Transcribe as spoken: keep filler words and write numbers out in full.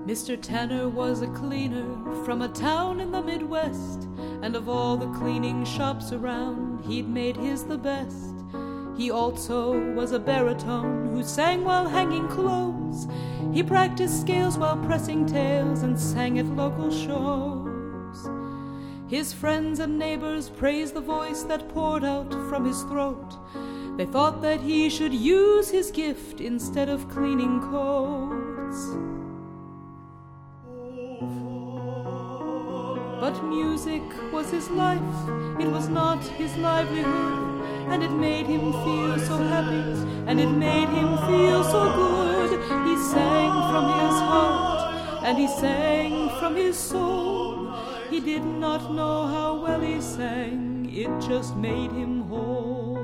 Mister Tanner was a cleaner from a town in the Midwest, and of all the cleaning shops around, he'd made his the best. He also was a baritone who sang while hanging clothes. He practiced scales while pressing tails and sang at local shows. His friends and neighbors praised the voice that poured out from his throat. They thought that he should use his gift instead of cleaning coats. But music was his life, it was not his livelihood, and it made him feel so happy, and it made him feel so good. He sang from his heart, and he sang from his soul. He did not know how well he sang, it just made him whole.